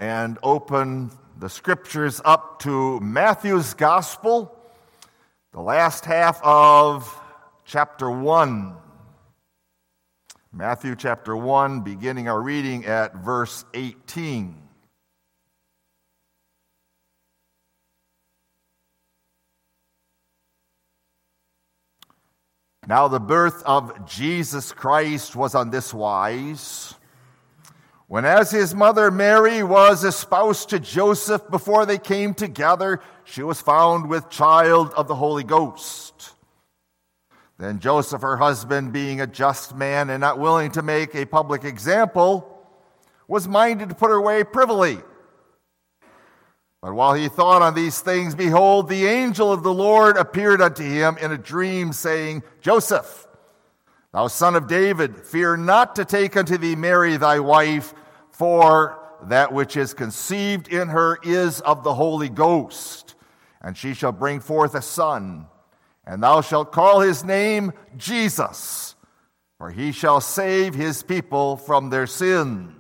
and open the scriptures up to Matthew's Gospel, the last half of chapter 1. Matthew chapter 1, beginning our reading at verse 18. Now the birth of Jesus Christ was on this wise. When as his mother Mary was espoused to Joseph, before they came together, she was found with child of the Holy Ghost. Then Joseph, her husband, being a just man and not willing to make a public example, was minded to put her away privily. But while he thought on these things, behold, the angel of the Lord appeared unto him in a dream, saying, Joseph, thou son of David, fear not to take unto thee Mary thy wife, for that which is conceived in her is of the Holy Ghost. And she shall bring forth a son, and thou shalt call his name Jesus, for he shall save his people from their sins.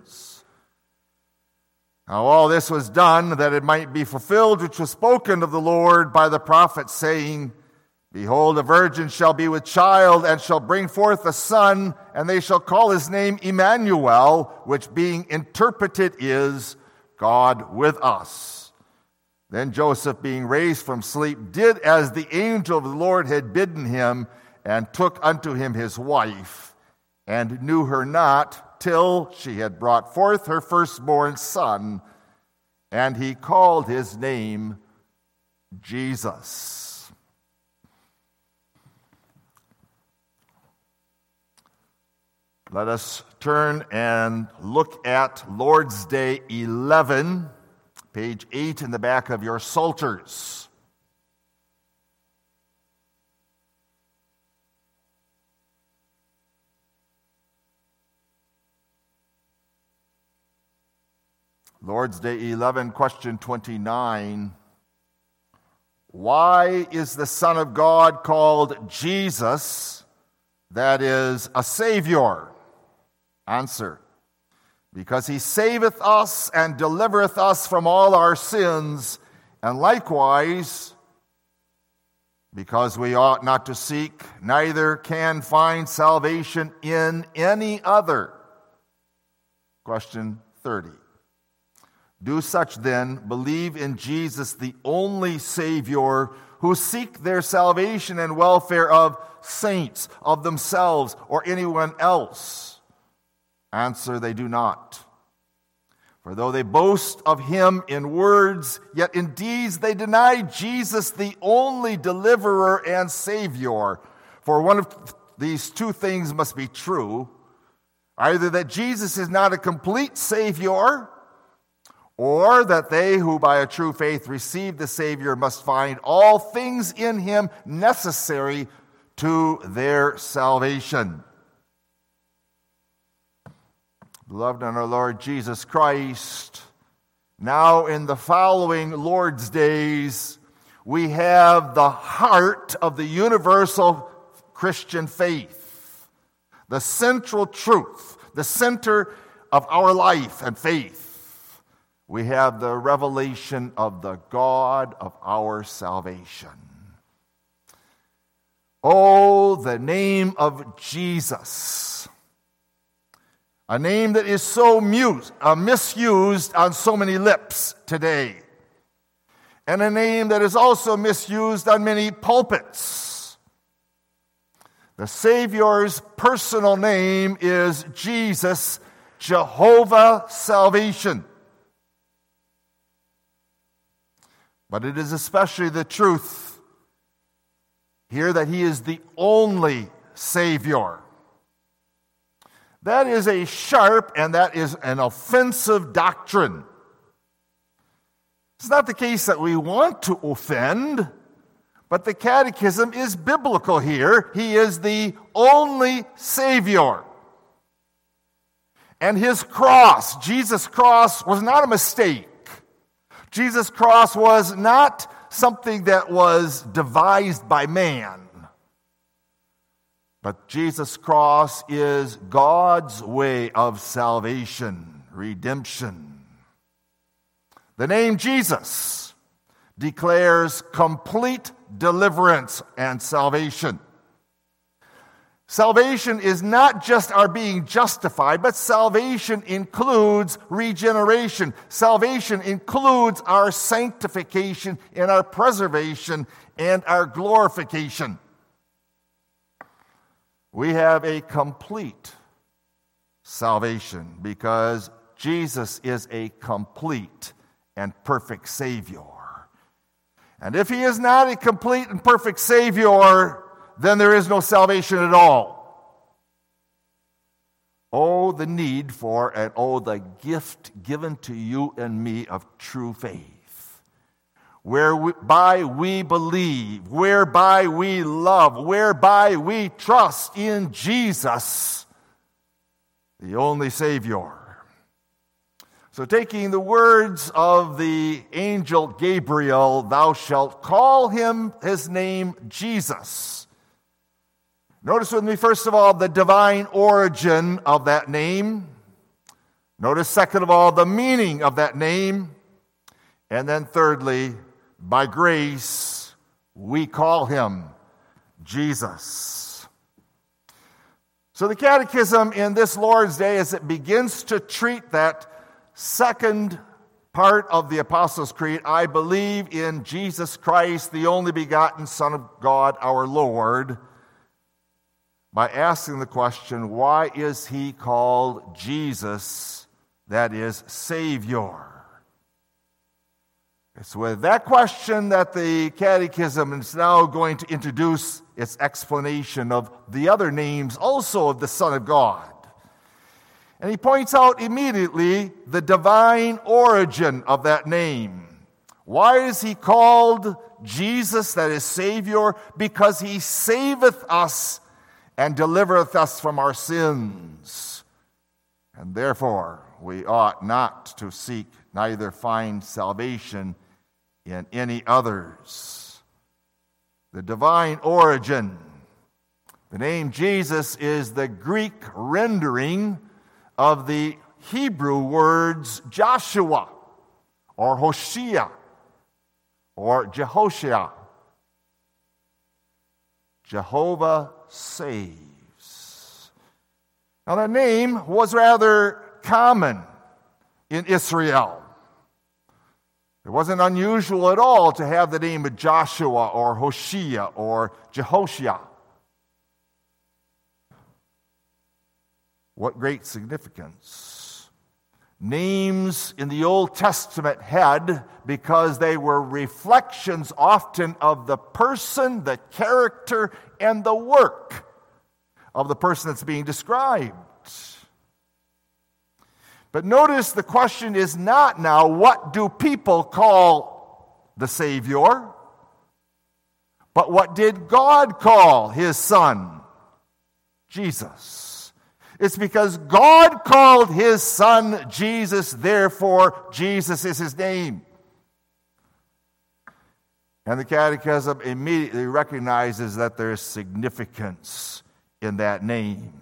Now all this was done that it might be fulfilled which was spoken of the Lord by the prophet, saying, Behold, a virgin shall be with child, and shall bring forth a son, and they shall call his name Emmanuel, which being interpreted is God with us. Then Joseph, being raised from sleep, did as the angel of the Lord had bidden him, and took unto him his wife, and knew her not, till she had brought forth her firstborn son, and he called his name Jesus. Let us turn and look at Lord's Day 11, page 8 in the back of your Psalters. Lord's Day 11, question 29. Why is the Son of God called Jesus, that is, a Savior? Answer. Because he saveth us and delivereth us from all our sins, and likewise, because we ought not to seek, neither can find salvation in any other. Question 30. Do such then believe in Jesus, the only Savior, who seek their salvation and welfare of saints, of themselves, or anyone else? Answer, they do not. For though they boast of him in words, yet in deeds they deny Jesus, the only deliverer and Savior. For one of these two things must be true: either that Jesus is not a complete Savior, or that they who by a true faith receive the Savior must find all things in him necessary to their salvation. Beloved in our Lord Jesus Christ, now in the following Lord's days, we have the heart of the universal Christian faith, the central truth, the center of our life and faith. We have the revelation of the God of our salvation. Oh, the name of Jesus. A name that is so misused on so many lips today. And a name that is also misused on many pulpits. The Savior's personal name is Jesus, Jehovah Salvation. But it is especially the truth here that he is the only Savior. That is a sharp and that is an offensive doctrine. It's not the case that we want to offend, but the Catechism is biblical here. He is the only Savior. And his cross, Jesus' cross, was not a mistake. Jesus' cross was not something that was devised by man. But Jesus' cross is God's way of salvation, redemption. The name Jesus declares complete deliverance and salvation. Salvation is not just our being justified, but salvation includes regeneration. Salvation includes our sanctification and our preservation and our glorification. We have a complete salvation because Jesus is a complete and perfect Savior. And if he is not a complete and perfect Savior, then there is no salvation at all. Oh, the need for and oh, the gift given to you and me of true faith, whereby we believe, whereby we love, whereby we trust in Jesus, the only Savior. So taking the words of the angel Gabriel, thou shalt call his name Jesus. Notice with me, first of all, the divine origin of that name. Notice, second of all, the meaning of that name. And then thirdly, by grace, we call him Jesus. So the Catechism in this Lord's Day, as it begins to treat that second part of the Apostles' Creed, I believe in Jesus Christ, the only begotten Son of God, our Lord, by asking the question, why is he called Jesus, that is, Savior? It's with that question that the Catechism is now going to introduce its explanation of the other names also of the Son of God. And he points out immediately the divine origin of that name. Why is he called Jesus, that is, Savior? Because he saveth us and delivereth us from our sins. And therefore, we ought not to seek, neither find salvation in any others. The divine origin. The name Jesus is the Greek rendering of the Hebrew words Joshua, or Hoshea, or Jehoshua. Jehovah saves. Now, that name was rather common in Israel. It wasn't unusual at all to have the name of Joshua or Hoshea or Jehoshua. What great significance. Names in the Old Testament had, because they were reflections often of the person, the character, and the work of the person that's being described. But notice the question is not now, what do people call the Savior? But what did God call his Son? Jesus. It's because God called his Son Jesus, therefore Jesus is his name. And the Catechism immediately recognizes that there is significance in that name.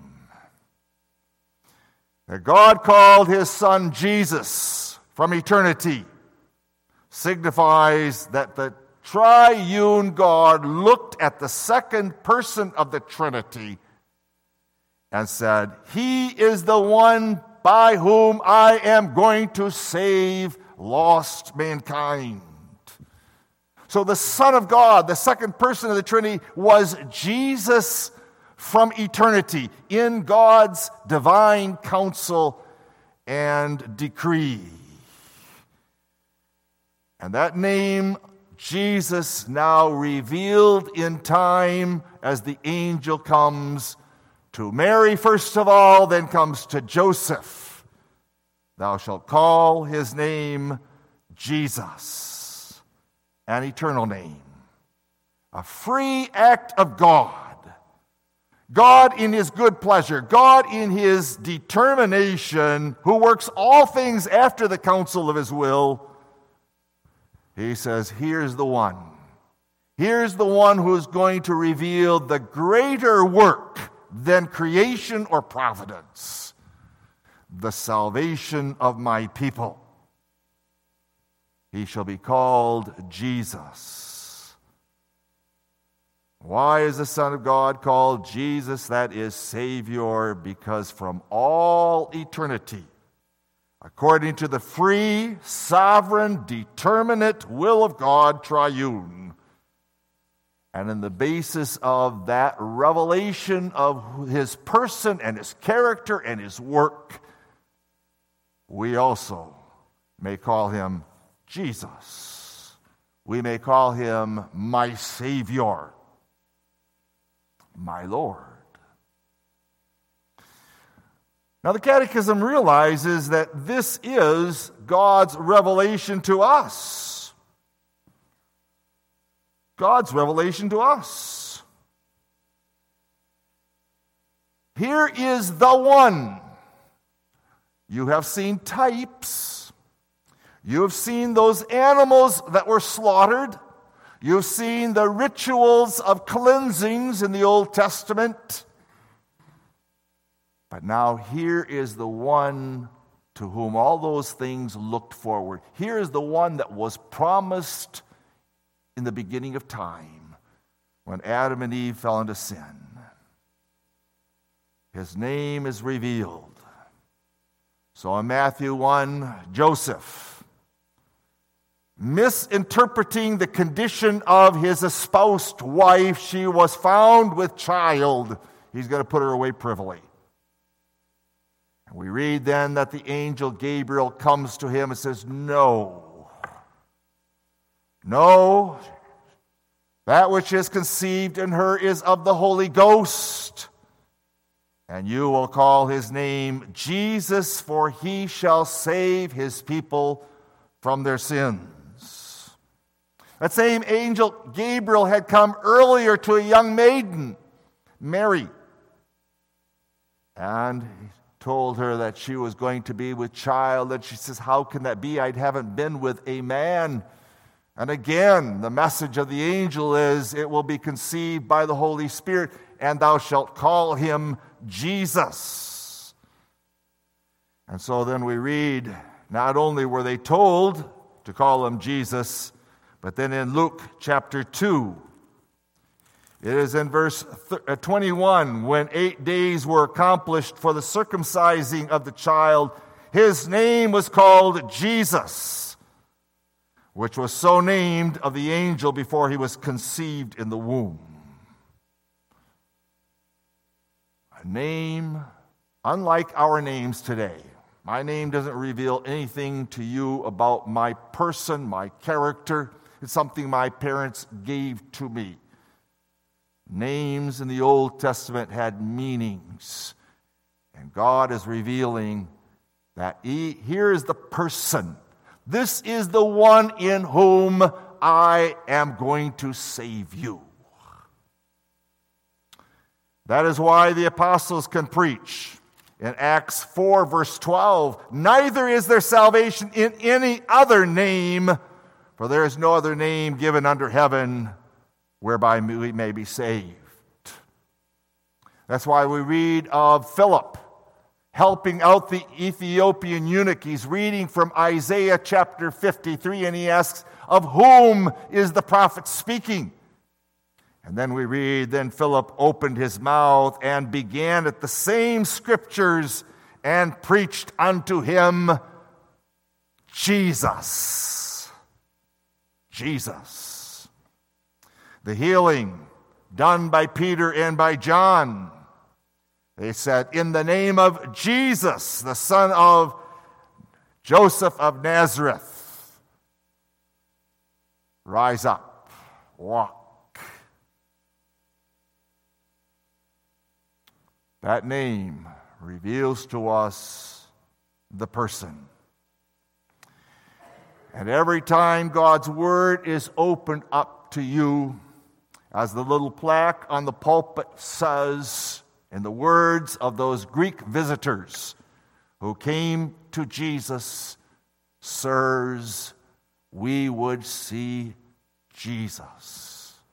That God called his Son Jesus from eternity signifies that the triune God looked at the second person of the Trinity and said, he is the one by whom I am going to save lost mankind. So the Son of God, the second person of the Trinity, was Jesus from eternity in God's divine counsel and decree. And that name, Jesus, now revealed in time as the angel comes to Mary first of all, then comes to Joseph. Thou shalt call his name Jesus, an eternal name, a free act of God. God in his good pleasure, God in his determination, who works all things after the counsel of his will. He says, here's the one. Here's the one who's going to reveal the greater work than creation or providence, the salvation of my people. he shall be called Jesus. Why is the Son of God called Jesus? That is Savior, because from all eternity, according to the free, sovereign, determinate will of God, triune, and in the basis of that revelation of his person and his character and his work, we also may call him Jesus. We may call him my Savior, my Lord. Now, the Catechism realizes that this is God's revelation to us. God's revelation to us. Here is the one. You have seen types. You have seen those animals that were slaughtered. You've seen the rituals of cleansings in the Old Testament. But now here is the one to whom all those things looked forward. Here is the one that was promised in the beginning of time when Adam and Eve fell into sin. His name is revealed. So in Matthew 1, Joseph, misinterpreting the condition of his espoused wife, she was found with child. He's going to put her away privily. And we read then that the angel Gabriel comes to him and says, No, that which is conceived in her is of the Holy Ghost. And you will call his name Jesus, for he shall save his people from their sins. That same angel Gabriel had come earlier to a young maiden, Mary, and he told her that she was going to be with child. And she says, How can that be? I haven't been with a man. And again, the message of the angel is, it will be conceived by the Holy Spirit, and thou shalt call him Jesus. And so then we read, not only were they told to call him Jesus, but then in Luke chapter 2, it is in verse 21, when 8 days were accomplished for the circumcising of the child, his name was called Jesus, which was so named of the angel before he was conceived in the womb. A name unlike our names today. My name doesn't reveal anything to you about my person, my character. It's something my parents gave to me. Names in the Old Testament had meanings. And God is revealing that here is the person. This is the one in whom I am going to save you. That is why the apostles can preach in Acts 4, verse 12, neither is there salvation in any other name, for there is no other name given under heaven whereby we may be saved. That's why we read of Philip helping out the Ethiopian eunuch. He's reading from Isaiah chapter 53, and he asks, of whom is the prophet speaking? And then we read, then Philip opened his mouth and began at the same scriptures and preached unto him Jesus. Jesus. The healing done by Peter and by John. They said, in the name of Jesus, the son of Joseph of Nazareth, rise up, walk. That name reveals to us the person. And every time God's word is opened up to you, as the little plaque on the pulpit says, in the words of those Greek visitors who came to Jesus, sirs, we would see Jesus.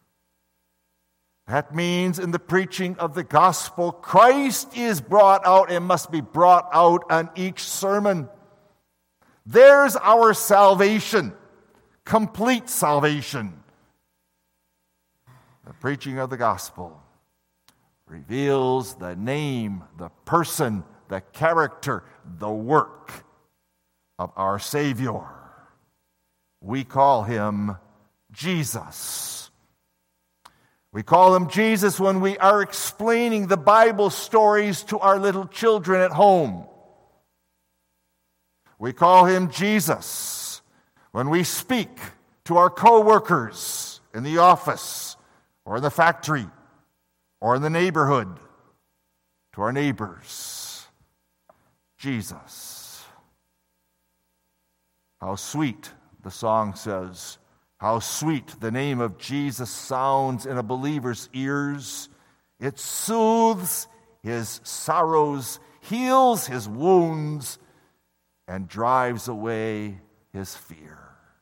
That means in the preaching of the gospel, Christ is brought out and must be brought out on each sermon. There's our salvation. complete salvation. The preaching of the gospel reveals the name, the person, the character, the work of our Savior. We call him Jesus. We call him Jesus when we are explaining the Bible stories to our little children at home. We call him Jesus when we speak to our co-workers in the office or in the factory or in the neighborhood, to our neighbors. Jesus. How sweet, the song says, how sweet the name of Jesus sounds in a believer's ears. It soothes his sorrows, heals his wounds, and drives away his fear.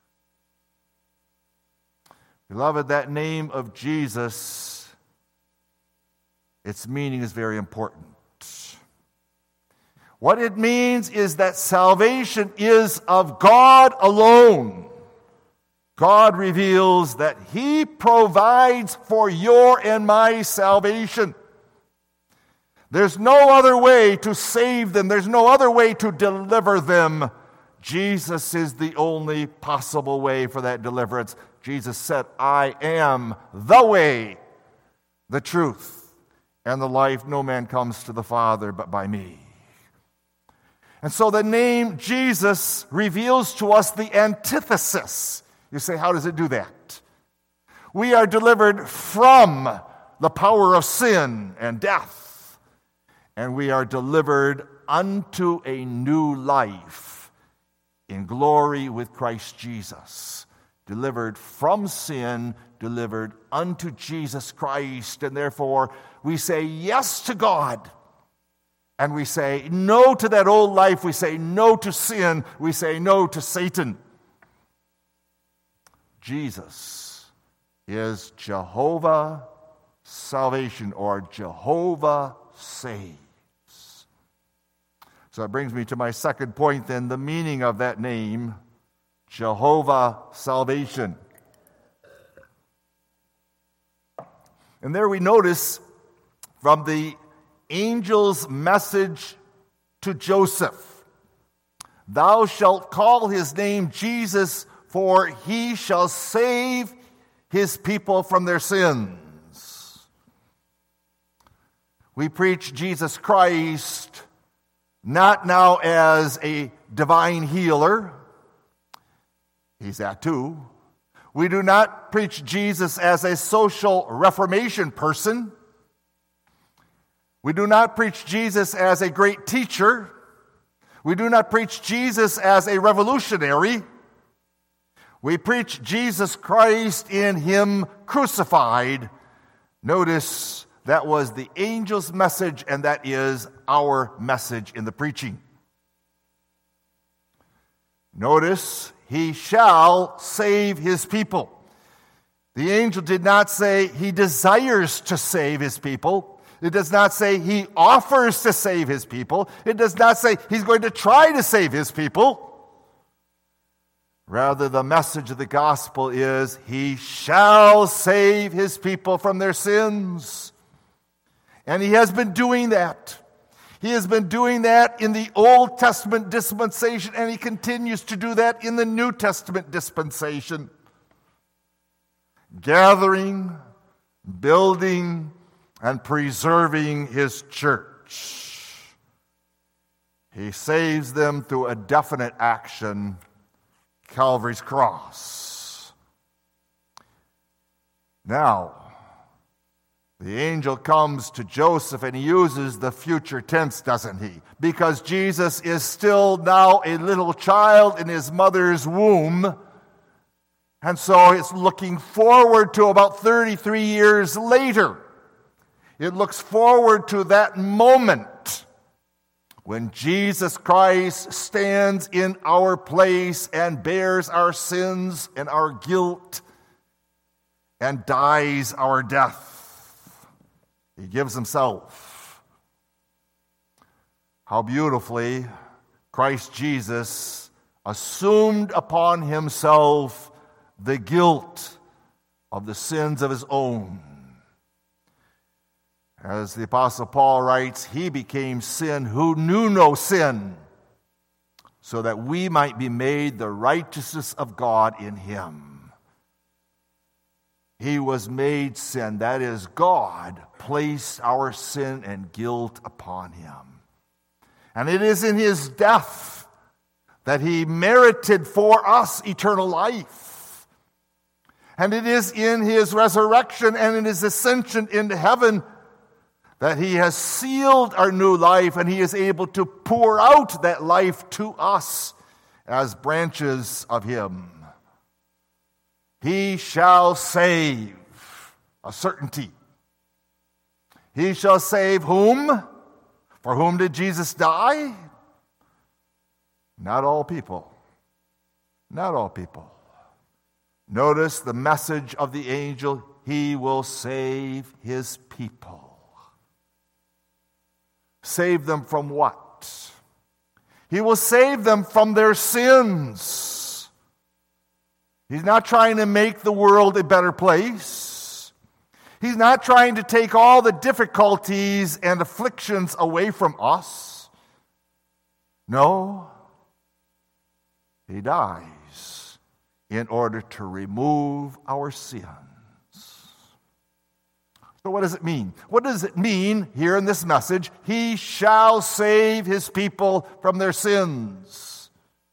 Beloved, that name of Jesus, its meaning is very important. What it means is that salvation is of God alone. God reveals that he provides for your and my salvation. There's no other way to save them. There's no other way to deliver them. Jesus is the only possible way for that deliverance. Jesus said, I am the way, the truth, and the life. No man comes to the Father but by me. And so the name Jesus reveals to us the antithesis. You say, how does it do that? We are delivered from the power of sin and death, and we are delivered unto a new life in glory with Christ Jesus. Delivered from sin, delivered unto Jesus Christ, and therefore we say yes to God. And we say no to that old life. We say no to sin. We say no to Satan. Jesus is Jehovah salvation, or Jehovah saves. So that brings me to my second point then, the meaning of that name, Jehovah salvation. And there we notice from the angel's message to Joseph, thou shalt call his name Jesus, for he shall save his people from their sins. We preach Jesus Christ not now as a divine healer. He's that too. We do not preach Jesus as a social reformation person. We do not preach Jesus as a great teacher. We do not preach Jesus as a revolutionary. We preach Jesus Christ in him crucified. Notice that was the angel's message, and that is our message in the preaching. Notice, he shall save his people. The angel did not say he desires to save his people. It does not say he offers to save his people. It does not say he's going to try to save his people. Rather, the message of the gospel is he shall save his people from their sins. And he has been doing that. He has been doing that in the Old Testament dispensation, and he continues to do that in the New Testament dispensation. Gathering, building, and preserving his church. He saves them through a definite action, Calvary's cross. Now, the angel comes to Joseph and he uses the future tense, doesn't he? Because Jesus is still now a little child in his mother's womb. And so it's looking forward to about 33 years later. It looks forward to that moment when Jesus Christ stands in our place and bears our sins and our guilt and dies our death. He gives himself. How beautifully Christ Jesus assumed upon himself the guilt of the sins of his own. As the Apostle Paul writes, he became sin who knew no sin, so that we might be made the righteousness of God in him. He was made sin. That is, God placed our sin and guilt upon him. And it is in his death that he merited for us eternal life. And it is in his resurrection and in his ascension into heaven that he has sealed our new life, and he is able to pour out that life to us as branches of him. He shall save, a certainty. He shall save whom? For whom did Jesus die? Not all people. Not all people. Notice the message of the angel. He will save his people. Save them from what? He will save them from their sins. He's not trying to make the world a better place. He's not trying to take all the difficulties and afflictions away from us. No. He dies in order to remove our sins. So what does it mean? What does it mean here in this message? He shall save his people from their sins.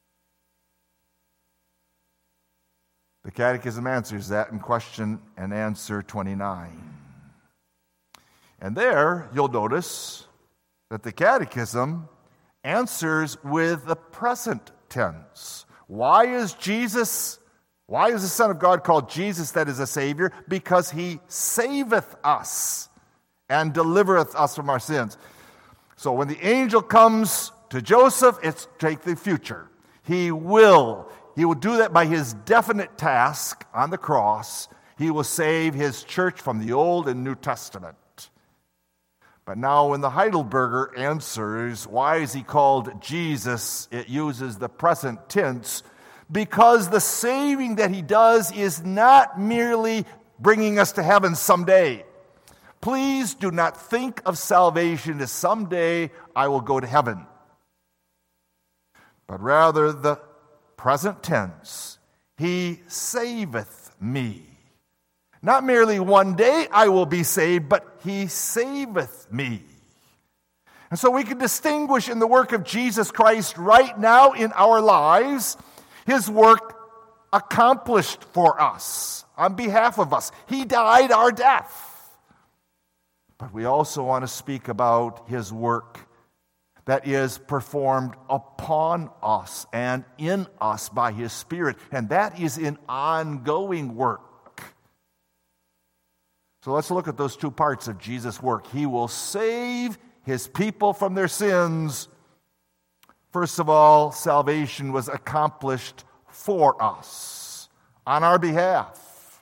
The Catechism answers that in question and answer 29. And there you'll notice that the Catechism answers with the present tense. Why is the Son of God called Jesus, that is a Savior? Because he saveth us and delivereth us from our sins. So when the angel comes to Joseph, it's take the future. He will do that by his definite task on the cross. He will save his church from the Old and New Testament. But now when the Heidelberger answers, why is he called Jesus? It uses the present tense, because the saving that he does is not merely bringing us to heaven someday. Please do not think of salvation as someday I will go to heaven. But rather the present tense, he saveth me. Not merely one day I will be saved, but he saveth me. And so we can distinguish in the work of Jesus Christ right now in our lives, his work accomplished for us, on behalf of us. He died our death. But we also want to speak about his work that is performed upon us and in us by his Spirit. And that is an ongoing work. So let's look at those two parts of Jesus' work. He will save his people from their sins. First of all, salvation was accomplished for us, on our behalf.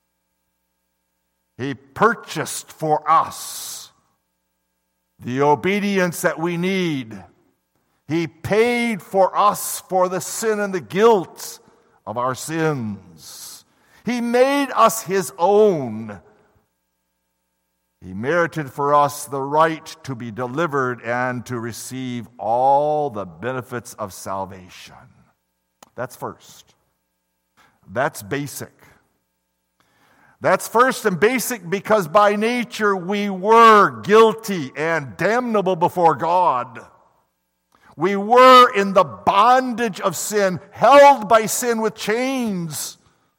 He purchased for us the obedience that we need. He paid for us for the sin and the guilt of our sins. He made us his own. He merited for us the right to be delivered and to receive all the benefits of salvation. That's first. That's basic. That's first and basic because by nature we were guilty and damnable before God. We were in the bondage of sin, held by sin with chains.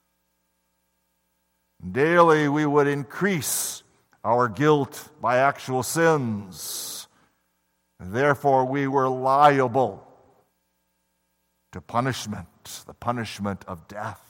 Daily we would increase our guilt by actual sins. Therefore, we were liable to punishment, the punishment of death.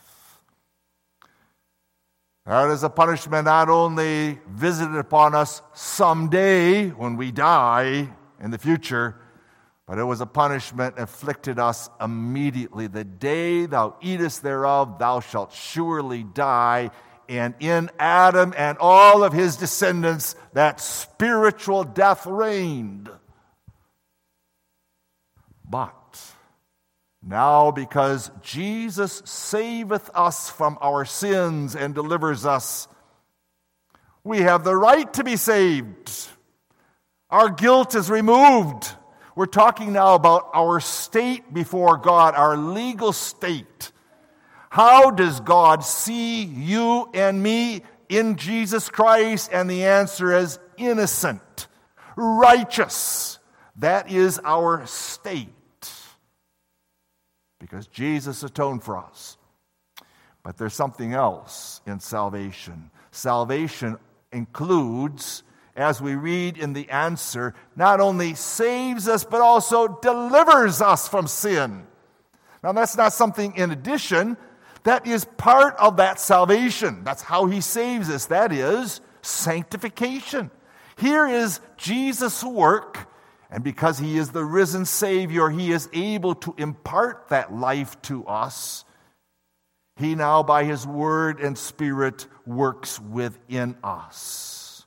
That is a punishment not only visited upon us someday when we die in the future, but it was a punishment inflicted us immediately. The day thou eatest thereof, thou shalt surely die. And in Adam and all of his descendants, that spiritual death reigned. But Now, because Jesus saveth us from our sins and delivers us, we have the right to be saved. Our guilt is removed. We're talking now about our state before God, our legal state. How does God see you and me in Jesus Christ? And the answer is innocent, righteous. That is our state, because Jesus atoned for us. But there's something else in salvation. Salvation includes, as we read in the answer, not only saves us, but also delivers us from sin. Now, that's not something in addition. That is part of that salvation. That's how he saves us. That is sanctification. Here is Jesus' work, and because he is the risen Savior, he is able to impart that life to us. He now, by his word and spirit, works within us.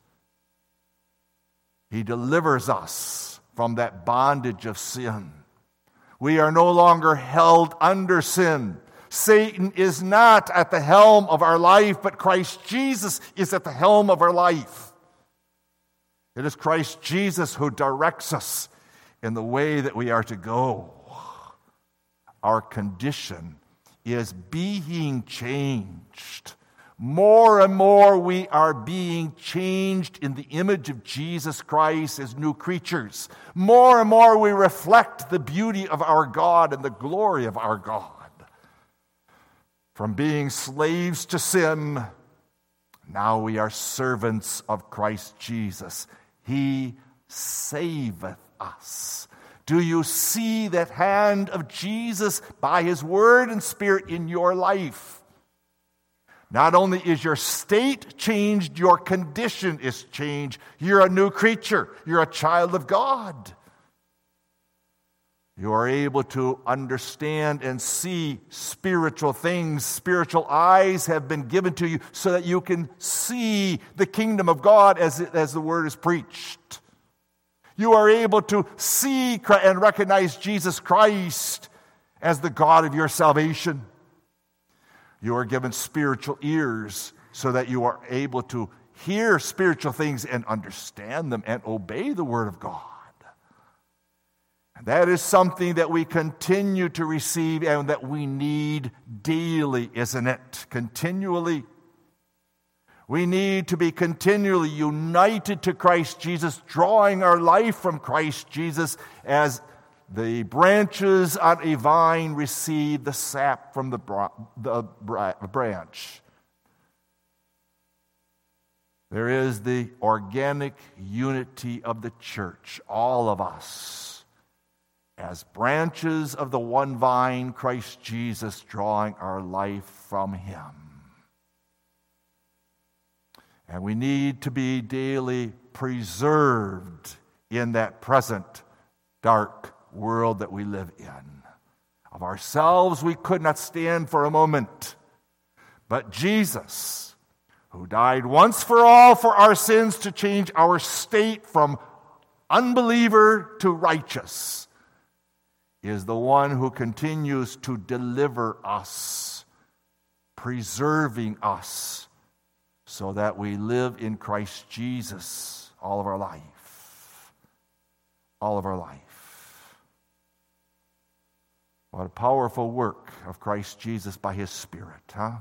He delivers us from that bondage of sin. We are no longer held under sin. Satan is not at the helm of our life, but Christ Jesus is at the helm of our life. It is Christ Jesus who directs us in the way that we are to go. Our condition is being changed. More and more we are being changed in the image of Jesus Christ as new creatures. More and more we reflect the beauty of our God and the glory of our God. From being slaves to sin, now we are servants of Christ Jesus. He saveth us. Do you see that hand of Jesus by his word and spirit in your life? Not only is your state changed, your condition is changed. You're a new creature. You're a child of God. You are able to understand and see spiritual things. Spiritual eyes have been given to you so that you can see the kingdom of God as the word is preached. You are able to see and recognize Jesus Christ as the God of your salvation. You are given spiritual ears so that you are able to hear spiritual things and understand them and obey the word of God. That is something that we continue to receive and that we need daily, isn't it? Continually. We need to be continually united to Christ Jesus, drawing our life from Christ Jesus as the branches on a vine receive the sap from the branch. There is the organic unity of the church, all of us, as branches of the one vine, Christ Jesus, drawing our life from him. And we need to be daily preserved in that present dark world that we live in. Of ourselves, we could not stand for a moment. But Jesus, who died once for all for our sins to change our state from unbeliever to righteous, is the one who continues to deliver us, preserving us, so that we live in Christ Jesus all of our life. All of our life. What a powerful work of Christ Jesus by his Spirit, huh?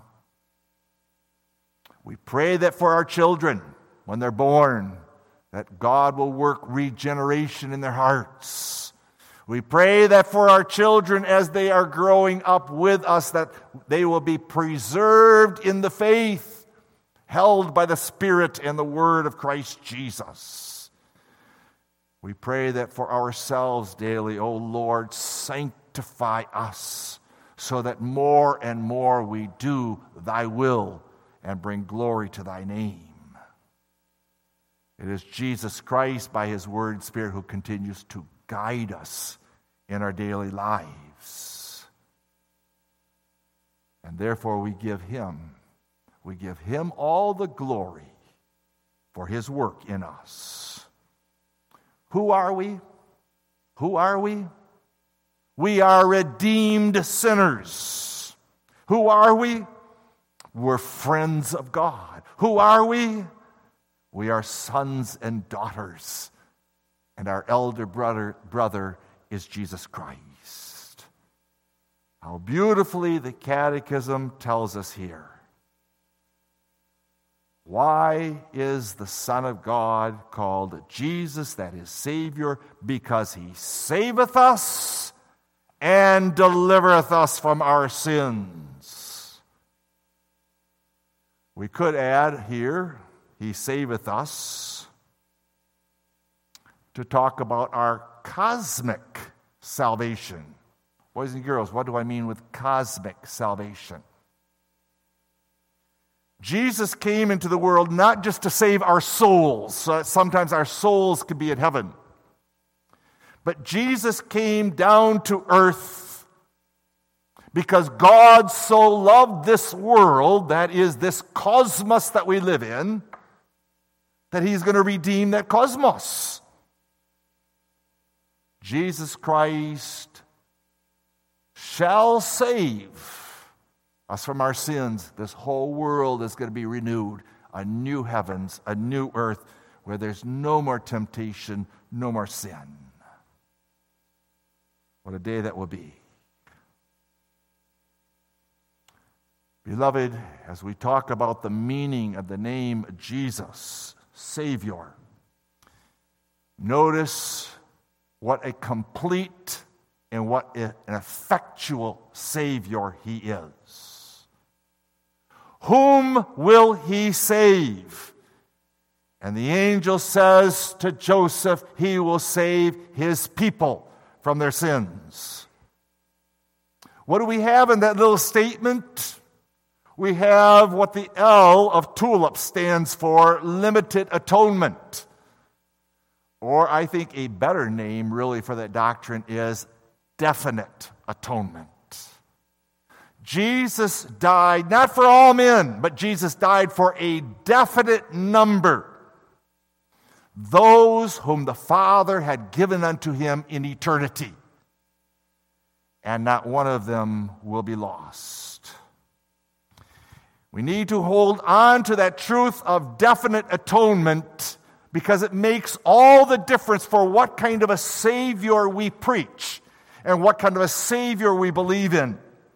We pray that for our children, when they're born, that God will work regeneration in their hearts. We pray that for our children as they are growing up with us, that they will be preserved in the faith, held by the Spirit and the Word of Christ Jesus. We pray that for ourselves daily, O Lord, sanctify us so that more and more we do thy will and bring glory to thy name. It is Jesus Christ by his Word and Spirit who continues to guide us in our daily lives. And therefore we give him all the glory for his work in us. Who are we? Who are we? We are redeemed sinners. Who are we? We're friends of God. Who are we? We are sons and daughters. And our elder brother is Jesus Christ. How beautifully the Catechism tells us here. Why is the Son of God called Jesus, that is Savior? Because he saveth us and delivereth us from our sins. We could add here, he saveth us, to talk about our cosmic salvation. Boys and girls, what do I mean with cosmic salvation? Jesus came into the world not just to save our souls. Sometimes our souls could be in heaven. But Jesus came down to earth because God so loved this world, that is, this cosmos that we live in, that he's going to redeem that cosmos. Jesus Christ shall save us from our sins. This whole world is going to be renewed. A new heavens, a new earth, where there's no more temptation, no more sin. What a day that will be. Beloved, as we talk about the meaning of the name Jesus, Savior, notice what a complete and what an effectual Savior he is. Whom will he save? And the angel says to Joseph, he will save his people from their sins. What do we have in that little statement? We have what the L of TULIP stands for, limited atonement. Or I think a better name really for that doctrine is definite atonement. Jesus died not for all men, but Jesus died for a definite number. Those whom the Father had given unto him in eternity. And not one of them will be lost. We need to hold on to that truth of definite atonement because it makes all the difference for what kind of a Savior we preach and what kind of a Savior we believe in.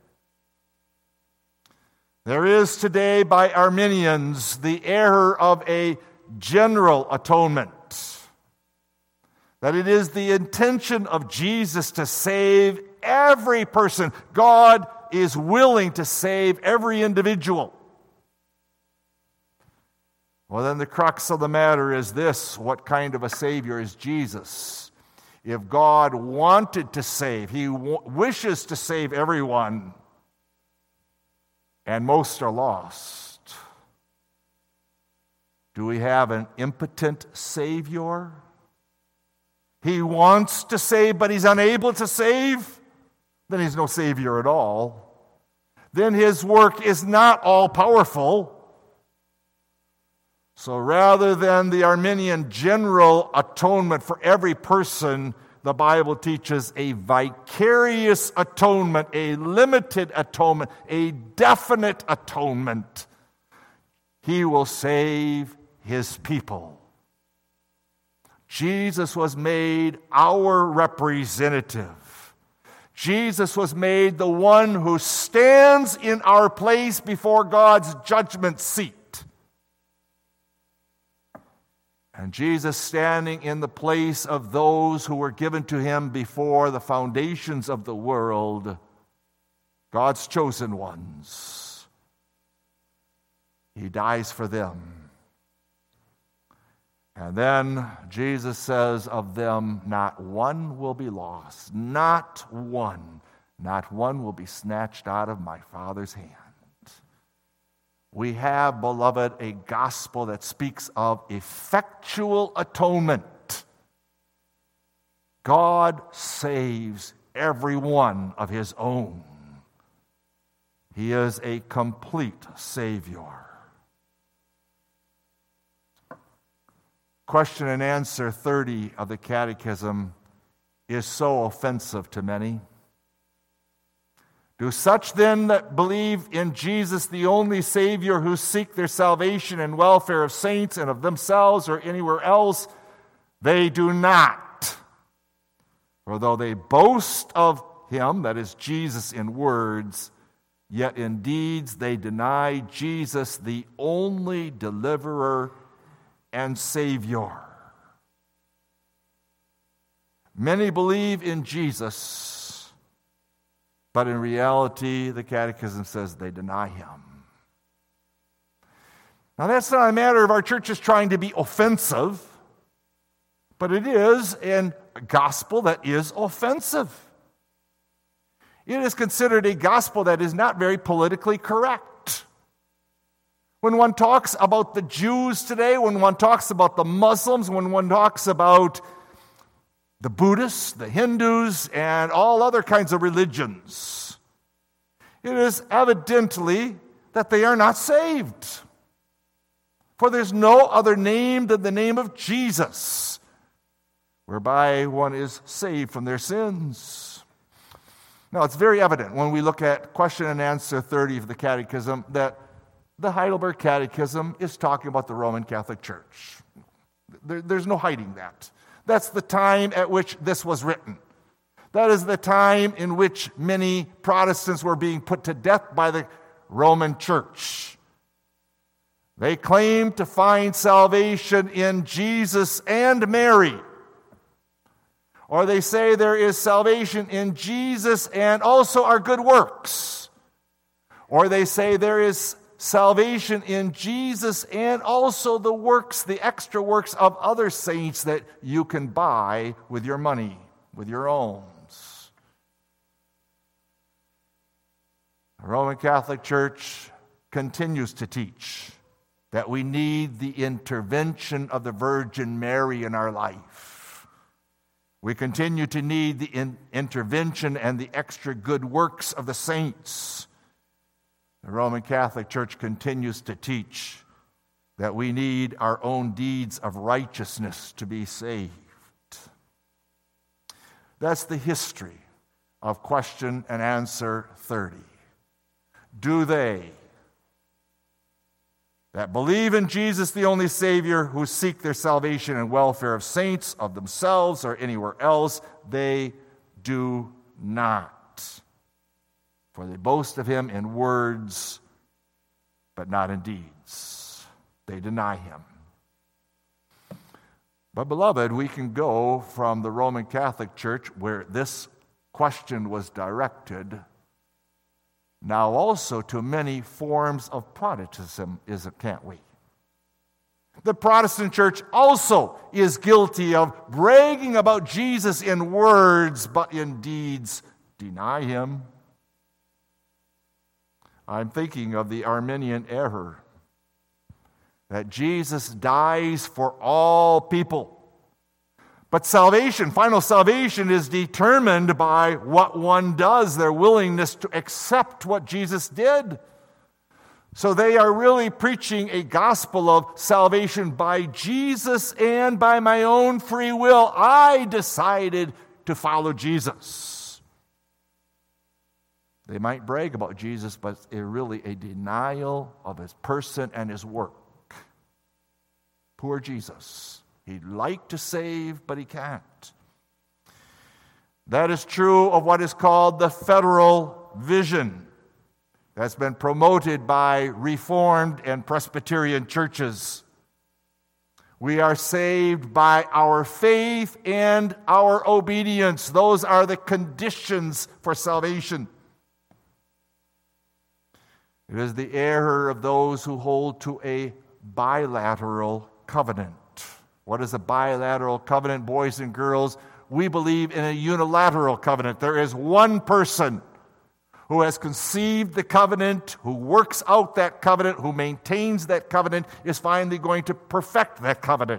There is today by Arminians the error of a general atonement. That it is the intention of Jesus to save every person. God is willing to save every individual. Well, then the crux of the matter is this: what kind of a Savior is Jesus? If God wanted to save, he wishes to save everyone, and most are lost. Do we have an impotent Savior? He wants to save, but he's unable to save? Then he's no Savior at all. Then his work is not all-powerful. So rather than the Arminian general atonement for every person, the Bible teaches a vicarious atonement, a limited atonement, a definite atonement. He will save his people. Jesus was made our representative. Jesus was made the one who stands in our place before God's judgment seat. And Jesus standing in the place of those who were given to him before the foundations of the world, God's chosen ones. He dies for them. And then Jesus says of them, not one will be lost. Not one. Not one will be snatched out of my Father's hand. We have, beloved, a gospel that speaks of effectual atonement. God saves every one of his own. He is a complete Savior. Question and answer 30 of the Catechism is so offensive to many. Do such then that believe in Jesus, the only Savior, who seek their salvation and welfare of saints and of themselves or anywhere else, they do not. For though they boast of him, that is Jesus, in words, yet in deeds they deny Jesus, the only deliverer and Savior. Many believe in Jesus, but in reality, the Catechism says they deny him. Now, that's not a matter of our churches trying to be offensive, but it is a gospel that is offensive. It is considered a gospel that is not very politically correct. When one talks about the Jews today, when one talks about the Muslims, when one talks about the Buddhists, the Hindus, and all other kinds of religions, it is evidently that they are not saved. For there's no other name than the name of Jesus, whereby one is saved from their sins. Now, it's very evident when we look at question and answer 30 of the Catechism that the Heidelberg Catechism is talking about the Roman Catholic Church. There's no hiding that. That's the time at which this was written. That is the time in which many Protestants were being put to death by the Roman Church. They claimed to find salvation in Jesus and Mary. Or they say there is salvation in Jesus and also our good works. Or they say there is salvation in Jesus and also the works, the extra works of other saints that you can buy with your money, with your alms. The Roman Catholic Church continues to teach that we need the intervention of the Virgin Mary in our life. We continue to need the intervention and the extra good works of the saints. The Roman Catholic Church continues to teach that we need our own deeds of righteousness to be saved. That's the history of question and answer 30. Do they that believe in Jesus, the only Savior, who seek their salvation and welfare of saints, of themselves, or anywhere else, they do not. For they boast of him in words, but not in deeds. They deny him. But, beloved, we can go from the Roman Catholic Church, where this question was directed, now also to many forms of Protestantism, can't we? The Protestant Church also is guilty of bragging about Jesus in words, but in deeds deny him. I'm thinking of the Arminian error that Jesus dies for all people. But salvation, final salvation, is determined by what one does, their willingness to accept what Jesus did. So they are really preaching a gospel of salvation by Jesus and by my own free will. I decided to follow Jesus. They might brag about Jesus, but it's really a denial of his person and his work. Poor Jesus. He'd like to save, but he can't. That is true of what is called the federal vision that's been promoted by Reformed and Presbyterian churches. We are saved by our faith and our obedience. Those are the conditions for salvation. It is the error of those who hold to a bilateral covenant. What is a bilateral covenant, boys and girls? We believe in a unilateral covenant. There is one person who has conceived the covenant, who works out that covenant, who maintains that covenant, is finally going to perfect that covenant.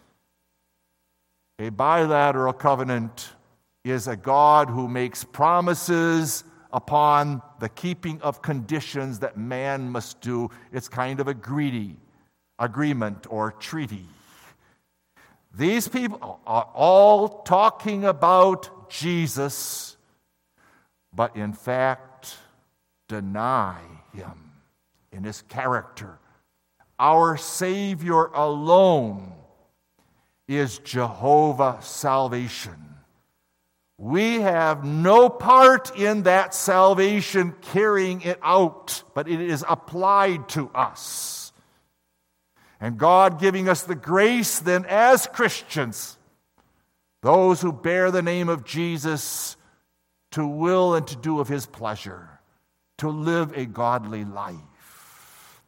A bilateral covenant is a God who makes promises upon the keeping of conditions that man must do. It's kind of a greedy agreement or treaty. These people are all talking about Jesus, but in fact deny him in his character. Our Savior alone is Jehovah salvation. We have no part in that salvation carrying it out, but it is applied to us. And God giving us the grace then as Christians, those who bear the name of Jesus, to will and to do of his pleasure, to live a godly life.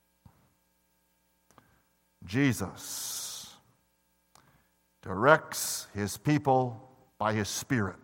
Jesus directs his people by his Spirit,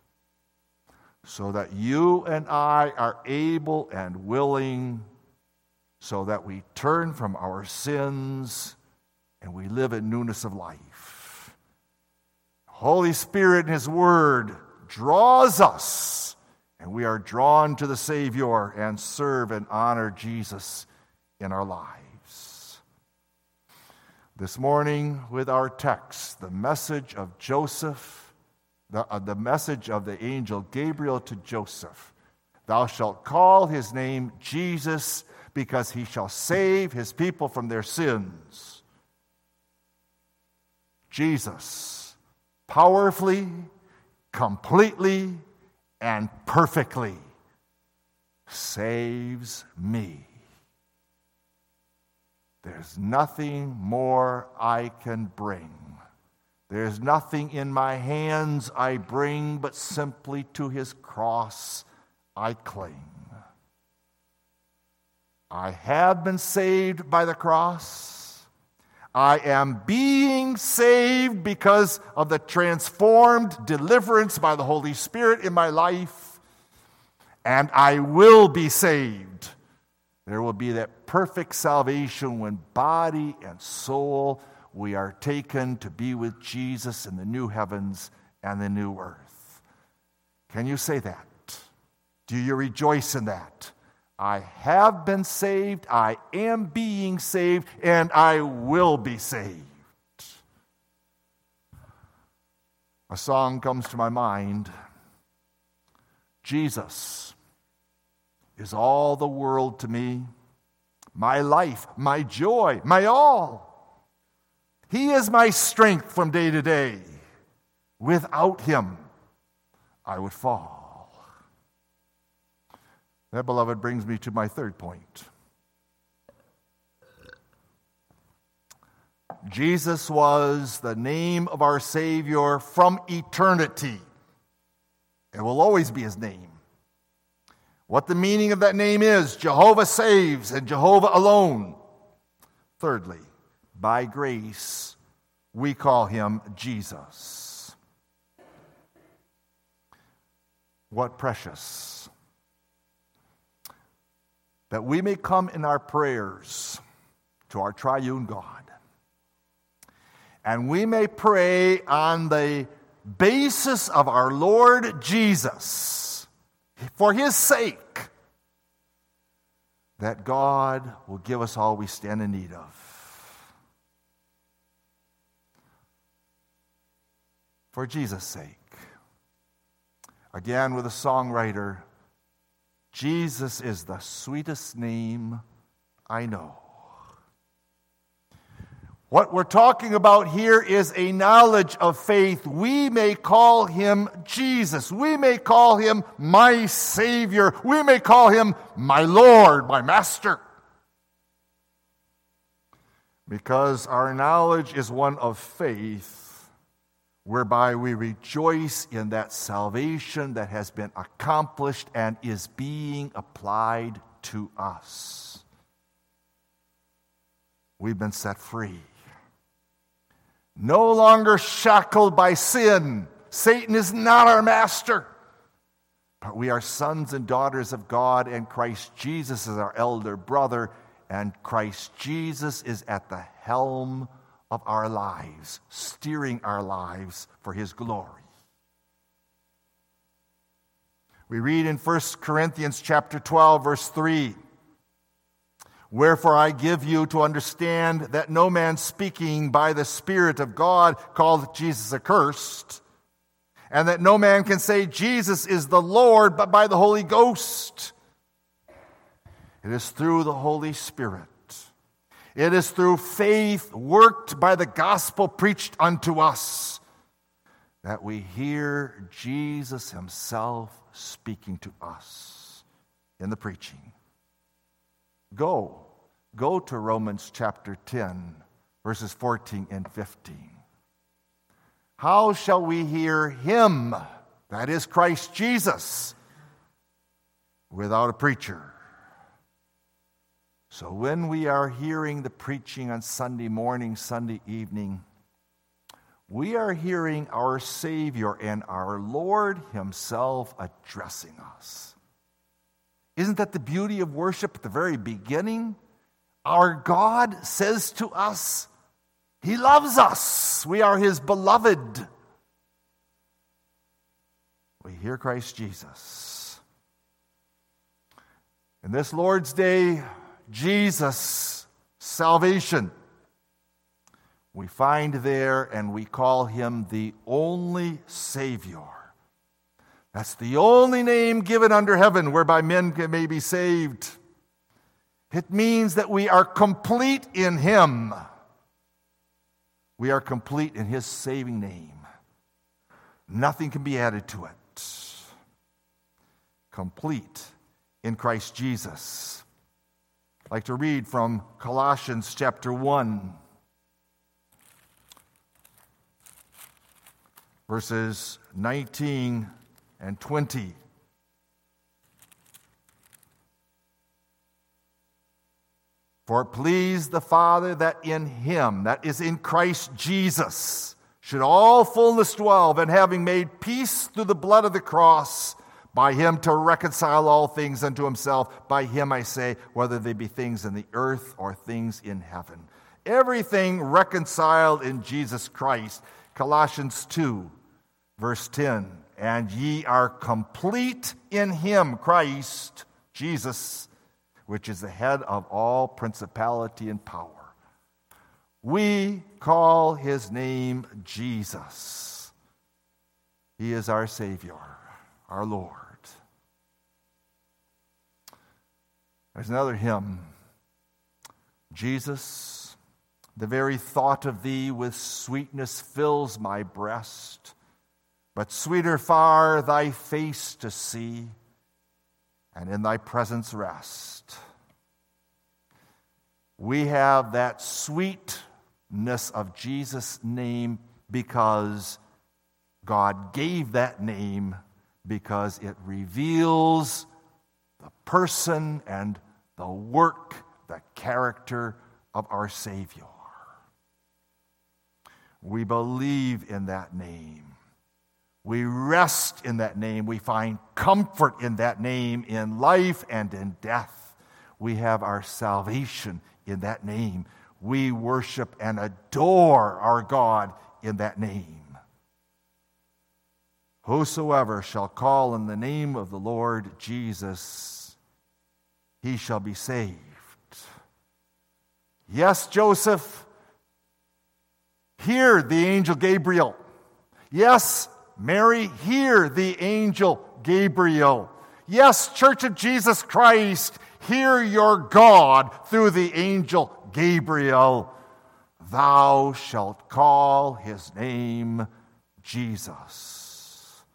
so that you and I are able and willing, so that we turn from our sins and we live in newness of life. Holy Spirit in his word draws us, and we are drawn to the Savior and serve and honor Jesus in our lives. This morning, with our text, the message of Joseph, the message of the angel Gabriel to Joseph. Thou shalt call his name Jesus, because he shall save his people from their sins. Jesus, powerfully, completely, and perfectly saves me. There's nothing more I can bring. There's nothing in my hands I bring, but simply to his cross I cling. I have been saved by the cross. I am being saved because of the transformed deliverance by the Holy Spirit in my life. And I will be saved. There will be that perfect salvation when body and soul we are taken to be with Jesus in the new heavens and the new earth. Can you say that? Do you rejoice in that? I have been saved, I am being saved, and I will be saved. A song comes to my mind. Jesus is all the world to me, my life, my joy, my all. He is my strength from day to day. Without him, I would fall. That, beloved, brings me to my third point. Jesus was the name of our Savior from eternity. It will always be his name. What the meaning of that name is, Jehovah saves and Jehovah alone. Thirdly, by grace, we call him Jesus. What precious that we may come in our prayers to our triune God, and we may pray on the basis of our Lord Jesus, for his sake, that God will give us all we stand in need of. For Jesus' sake. Again, with a songwriter, Jesus is the sweetest name I know. What we're talking about here is a knowledge of faith. We may call him Jesus. We may call him my Savior. We may call him my Lord, my Master. Because our knowledge is one of faith, whereby we rejoice in that salvation that has been accomplished and is being applied to us. We've been set free. No longer shackled by sin. Satan is not our master. But we are sons and daughters of God, and Christ Jesus is our elder brother, and Christ Jesus is at the helm of our lives, steering our lives for his glory. We read in 1 Corinthians chapter 12, verse 3, "Wherefore I give you to understand that no man speaking by the Spirit of God calleth Jesus accursed, and that no man can say Jesus is the Lord but by the Holy Ghost. It is through the Holy Spirit. It is through faith worked by the gospel preached unto us that we hear Jesus himself speaking to us in the preaching. Go to Romans chapter 10, verses 14 and 15. How shall we hear him, that is Christ Jesus, without a preacher? So when we are hearing the preaching on Sunday morning, Sunday evening, we are hearing our Savior and our Lord himself addressing us. Isn't that the beauty of worship at the very beginning? Our God says to us, he loves us. We are his beloved. We hear Christ Jesus. In this Lord's Day, Jesus' salvation, we find there, and we call him the only Savior. That's the only name given under heaven whereby men may be saved. It means that we are complete in him. We are complete in his saving name. Nothing can be added to it. Complete in Christ Jesus. I'd like to read from Colossians chapter 1, verses 19 and 20. For it pleased the Father that in him, that is in Christ Jesus, should all fullness dwell, and having made peace through the blood of the cross, by him to reconcile all things unto himself. By him, I say, whether they be things in the earth or things in heaven. Everything reconciled in Jesus Christ. Colossians 2, verse 10. And ye are complete in him, Christ Jesus, which is the head of all principality and power. We call his name Jesus. He is our Savior, our Lord. There's another hymn. Jesus, the very thought of thee with sweetness fills my breast, but sweeter far thy face to see, and in thy presence rest. We have that sweetness of Jesus' name because God gave that name, because it reveals the person and the work, the character of our Savior. We believe in that name. We rest in that name. We find comfort in that name, in life and in death. We have our salvation in that name. We worship and adore our God in that name. Whosoever shall call in the name of the Lord Jesus, he shall be saved. Yes, Joseph, hear the angel Gabriel. Yes, Mary, hear the angel Gabriel. Yes, Church of Jesus Christ, hear your God through the angel Gabriel. Thou shalt call his name Jesus.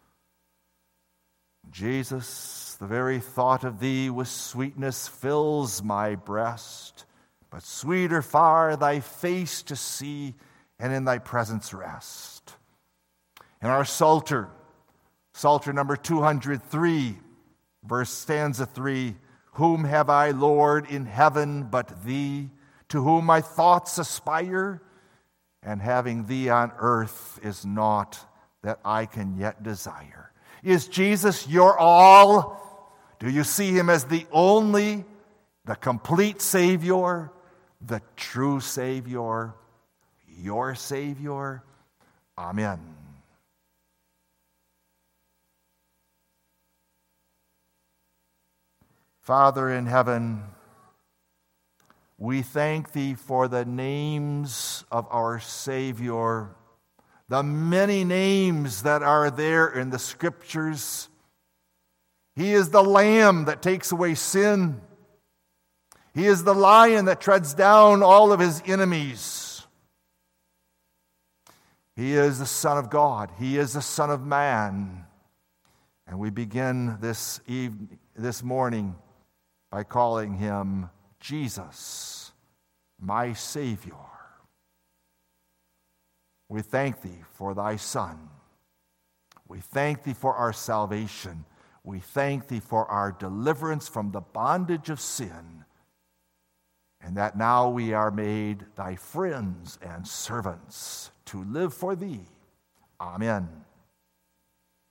Jesus, the very thought of thee with sweetness fills my breast, but sweeter far thy face to see, and in thy presence rest. In our Psalter number 203, stanza 3, whom have I, Lord, in heaven but thee, to whom my thoughts aspire, and having thee on earth is naught that I can yet desire. Is Jesus your all? Do you see him as the only, the complete Savior, the true Savior, your Savior? Amen. Father in heaven, we thank thee for the names of our Savior, the many names that are there in the Scriptures. He is the Lamb that takes away sin. He is the Lion that treads down all of his enemies. He is the Son of God. He is the Son of Man. And we begin this morning by calling him Jesus, my Savior. We thank thee for thy Son. We thank thee for our salvation. We thank thee for our deliverance from the bondage of sin, and that now we are made thy friends and servants to live for thee. Amen.